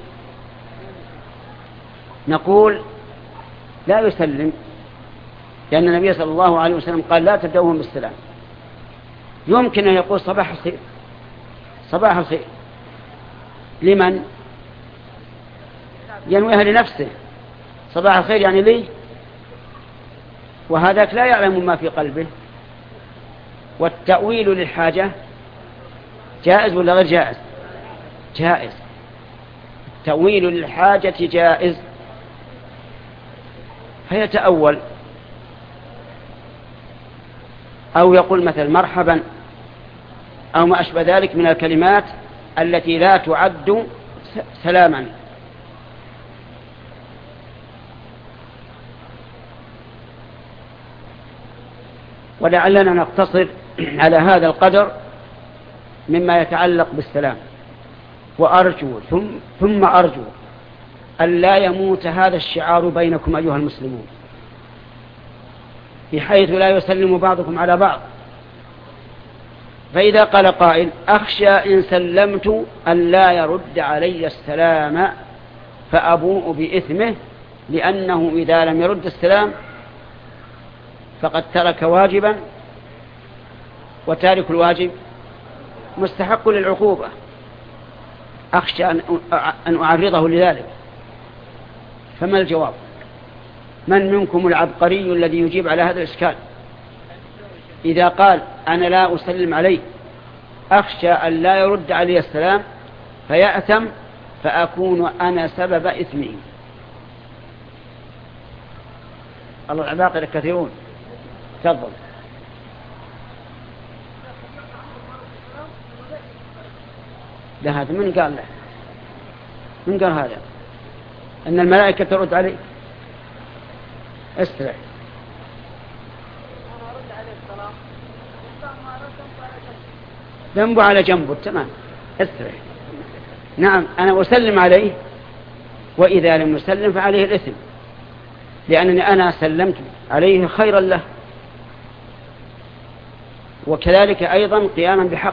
نقول لا يسلم، لأن النبي صلى الله عليه وسلم قال لا تبدأوهم بالسلام. يمكن أن يقول صباح الخير، صباح الخير لمن؟ ينويها لنفسه، صباح الخير يعني لي، وهذاك لا يعلم ما في قلبه. والتأويل للحاجة جائز ولا غير جائز؟ جائز. التأويل للحاجة جائز، فيتأول أو يقول مثل مرحبا أو ما أشبه ذلك من الكلمات التي لا تعد سلاما. ولعلنا نقتصر على هذا القدر مما يتعلق بالسلام. وأرجو ثم أرجو أن لا يموت هذا الشعار بينكم أيها المسلمون، بحيث لا يسلم بعضكم على بعض. فإذا قال قائل أخشى إن سلمت أن لا يرد علي السلام فأبوء بإثمه، لأنه إذا لم يرد السلام فقد ترك واجبا، وتارك الواجب مستحق للعقوبة، أخشى أن أعرضه لذلك. فما الجواب؟ من منكم العبقري الذي يجيب على هذا الإشكال؟ إذا قال أنا لا أسلم عليه أخشى أن لا يرد علي السلام فيأثم فأكون أنا سبب إثمه. الله العباقرة كثيرون. تفضل. ده هذا من قال له؟ من قال هذا؟ أن الملائكة ترد عليه. استرح. ذنبه على جنبه، تمام، استرح. نعم أنا أسلم عليه، وإذا لم يسلم فعليه الإثم، لأنني أنا سلمت عليه خيرا له، وكذلك أيضا قياما بحقه،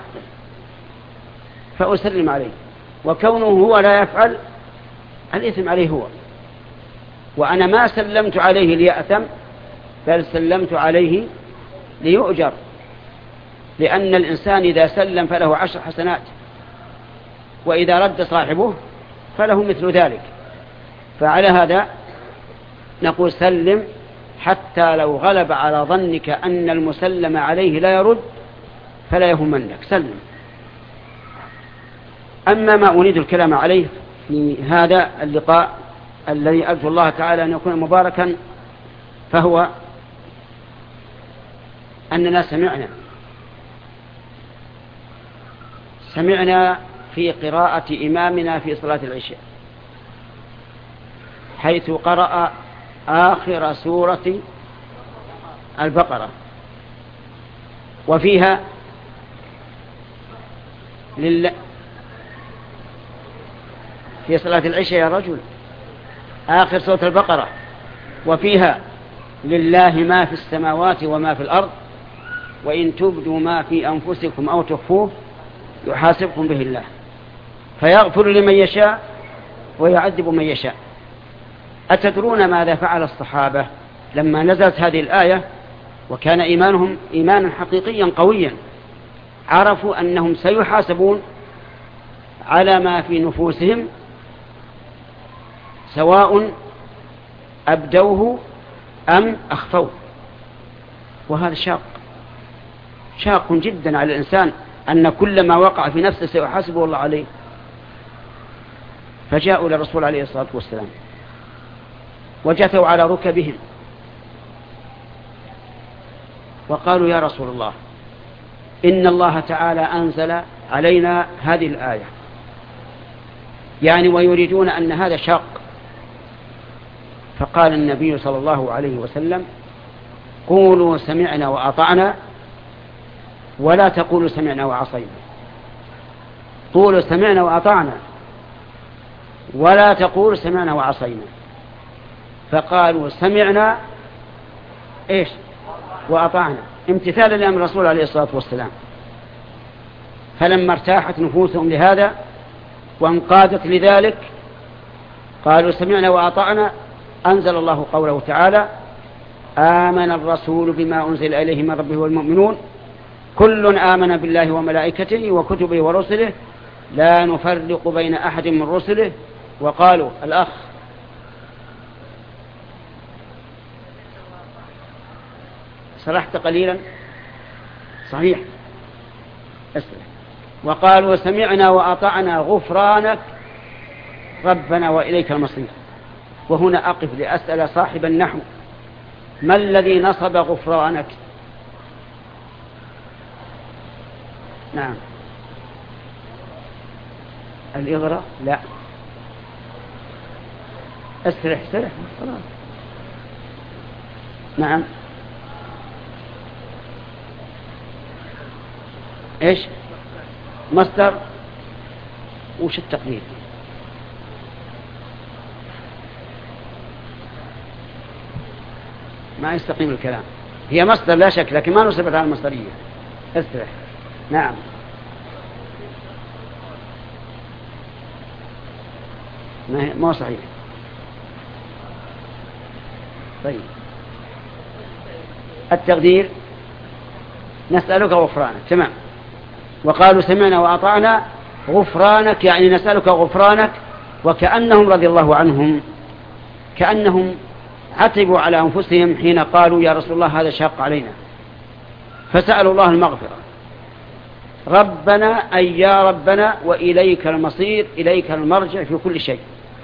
فأسلم عليه. وكونه هو لا يفعل الإثم عليه هو، وأنا ما سلمت عليه ليأثم، بل سلمت عليه ليؤجر، لأن الإنسان إذا سلم فله 10 حسنات، وإذا رد صاحبه فله مثل ذلك. فعلى هذا نقول سلم، حتى لو غلب على ظنك أن المسلم عليه لا يرد فلا يهمنك، سلم. أما ما أريد الكلام عليه في هذا اللقاء الذي أرجو الله تعالى أن يكون مباركا، فهو أننا سمعنا في قراءة إمامنا في صلاة العشاء، حيث قرأ آخر سورة البقرة، وفيها في صلاة العشاء يا رجل آخر سورة البقرة، وفيها لله ما في السماوات وما في الأرض وإن تبدوا ما في أنفسكم أو تخفوه يحاسبكم به الله فيغفر لمن يشاء ويعذب من يشاء. أتدرون ماذا فعل الصحابة لما نزلت هذه الآية وكان إيمانهم إيمانا حقيقيا قويا؟ عرفوا أنهم سيحاسبون على ما في نفوسهم سواء أبدوه أم أخفوه، وهذا شاق جدا على الإنسان أن كل ما وقع في نفسه سيحاسبه الله عليه. فجاءوا للرسول عليه الصلاة والسلام وجثوا على ركبهم وقالوا يا رسول الله إن الله تعالى أنزل علينا هذه الآية، يعني ويريدون أن هذا شاق. فقال النبي صلى الله عليه وسلم قولوا سمعنا وأطعنا ولا تقولوا سمعنا وعصينا. قولوا سمعنا وأطعنا ولا تقولوا سمعنا وعصينا. فقالوا سمعنا إيش وأطعنا امتثالا لأمر الرسول عليه الصلاة والسلام. فلما ارتاحت نفوسهم لهذا وانقادت لذلك قالوا سمعنا وأطعنا، أنزل الله قوله تعالى: آمن الرسول بما أنزل إليه من ربه والمؤمنون كل آمن بالله وملائكته وكتبه ورسله لا نفرق بين أحد من رسله. وقالوا الأخ سرحت قليلا صحيح أسرح. وقالوا سمعنا وأطعنا غفرانك ربنا وإليك المصير. وهنا أقف لأسأل صاحب النحو: ما الذي نصب غفرانك؟ نعم الإغراء لا أسرح سرح خلاص. نعم إيش مصدر وش التقدير؟ ما يستقيم الكلام. هي مصدر لا شك لكن ما نصبت على المصدرية. استرح. نعم ما صحيح. طيب التقدير نسألك غفرانك تمام. وقالوا سمعنا وأطعنا غفرانك يعني نسألك غفرانك. وكأنهم رضي الله عنهم كأنهم عتبوا على أنفسهم حين قالوا يا رسول الله هذا شاق علينا، فسألوا الله المغفرة. ربنا أي يا ربنا وإليك المصير، إليك المرجع في كل شيء.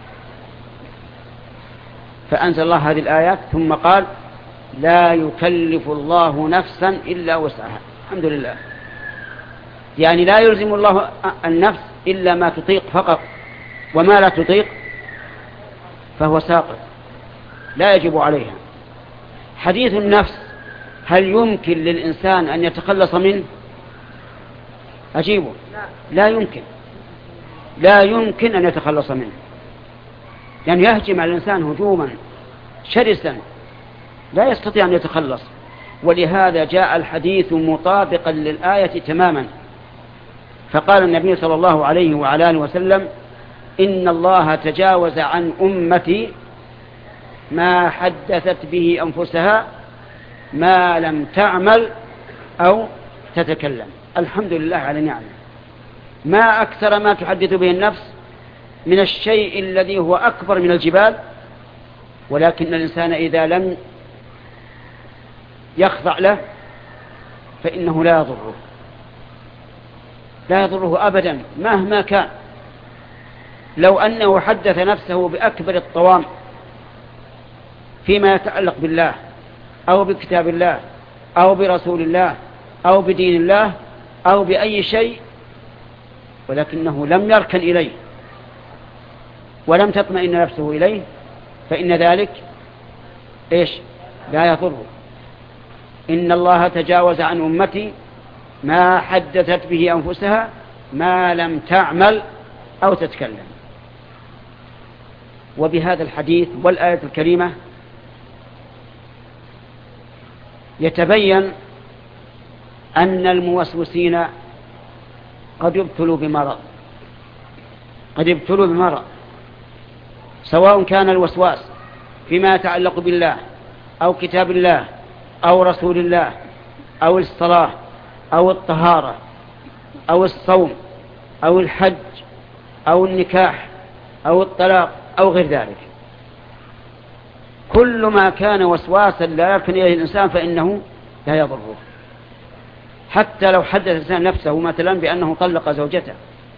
فأنزل الله هذه الآيات ثم قال لا يكلف الله نفسا إلا وسعها. الحمد لله. يعني لا يلزم الله النفس إلا ما تطيق فقط، وما لا تطيق فهو ساقط لا يجب عليها. حديث النفس هل يمكن للإنسان أن يتخلص منه؟ أجيبه لا يمكن. لا يمكن أن يتخلص منه، يعني يهجم على الإنسان هجوما شرسا لا يستطيع أن يتخلص. ولهذا جاء الحديث مطابقا للآية تماما. فقال النبي صلى الله عليه وعلى آله وسلم إن الله تجاوز عن أمتي ما حدثت به أنفسها ما لم تعمل أو تتكلم. الحمد لله على نعمه. ما أكثر ما تحدث به النفس من الشيء الذي هو أكبر من الجبال، ولكن الإنسان إذا لم يخضع له فإنه لا يضره أبدا مهما كان. لو أنه حدث نفسه بأكبر الطوام فيما يتعلق بالله أو بكتاب الله أو برسول الله أو بدين الله أو بأي شيء، ولكنه لم يركن إليه ولم تطمئن نفسه إليه، فإن ذلك إيش لا يضره. إن الله تجاوز عن أمتي ما حدثت به أنفسها ما لم تعمل أو تتكلم. وبهذا الحديث والآية الكريمة يتبين أن الموسوسين قد يبتلوا بمرض، سواء كان الوسواس فيما يتعلق بالله أو كتاب الله أو رسول الله أو الصلاة أو الطهارة أو الصوم أو الحج أو النكاح أو الطلاق أو غير ذلك. كل ما كان وسواسا لا يركن إليه الإنسان فإنه لا يضره. حتى لو حدث الإنسان نفسه مثلا بأنه طلق زوجته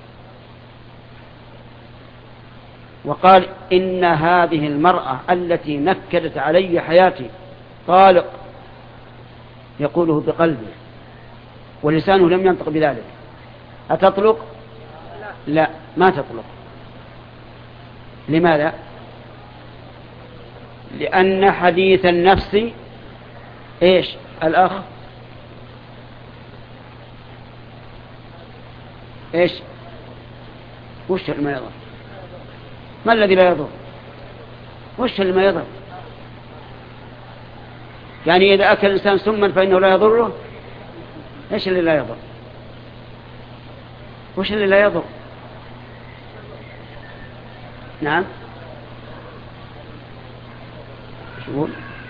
وقال إن هذه المرأة التي نكدت علي حياتي طالق، يقوله بقلبه ولسانه لم ينطق بذلك، أتطلق؟ لا ما تطلق. لماذا؟ لأن حديث النفس إيش الأخ إيش وش اللي ما يضر؟ ما الذي لا يضر؟ وش اللي ما يضر؟ يعني إذا أكل الإنسان سما فإنه لا يضره؟ إيش اللي لا يضر؟ وش اللي لا يضر؟ نعم شو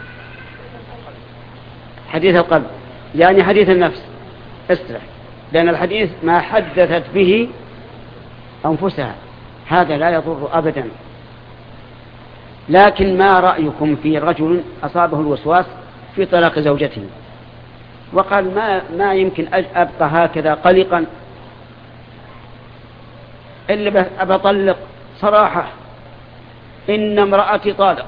حديث القلب يعني حديث النفس استرح، لأن الحديث ما حدثت به أنفسها هذا لا يضر أبدا. لكن ما رأيكم في رجل أصابه الوسواس في طلاق زوجته وقال ما يمكن أبقى هكذا قلقا إلا أبطلق صراحة إن امرأتي طالق.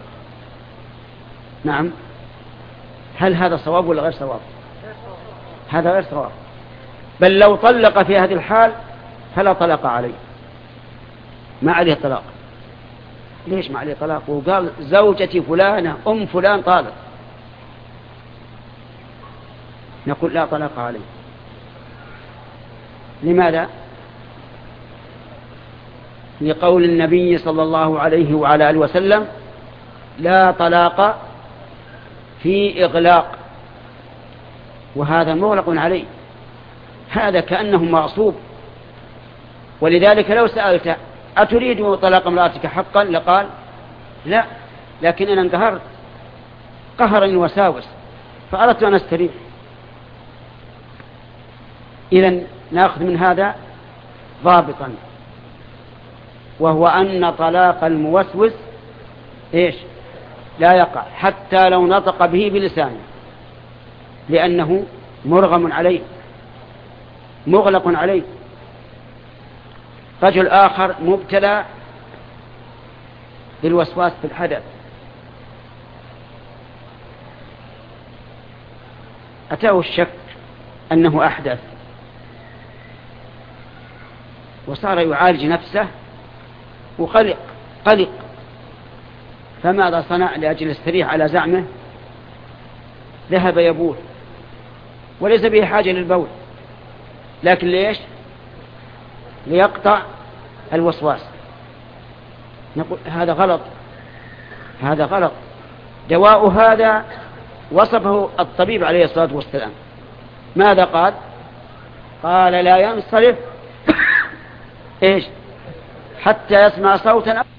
نعم، هل هذا صواب ولا غير صواب؟ هذا غير صواب، بل لو طلق في هذه الحال فلا طلق عليه، ما عليه طلاق. ليش ما عليه طلاق؟ وقال زوجتي فلانة أم فلان طالق، نقول لا طلاق عليه. لماذا؟ لقول النبي صلى الله عليه وعلى آله وسلم لا طلاق في إغلاق، وهذا مغلق عليه، هذا كأنه معصوب. ولذلك لو سألت أتريد طلاق امرأتك حقا لقال لا، لكن أنا انقهرت قهرا وساوس فأردت أن أستريح. إذن نأخذ من هذا ضابطا، وهو أن طلاق الموسوس إيش؟ لا يقع حتى لو نطق به بلسانه، لأنه مرغم عليه مغلق عليه. رجل آخر مبتلى بالوسواس في الحدث، أتاه الشك أنه أحدث وصار يعالج نفسه وقلق فماذا صنع لأجل يستريح على زعمه؟ ذهب يبول وليس به حاجة للبول، لكن ليش؟ ليقطع الوسواس. نقول هذا غلط، هذا غلط. دواء هذا وصفه الطبيب عليه الصلاة والسلام، ماذا قال؟ قال لا ينصرف إيش؟ حتى يسمع صوتا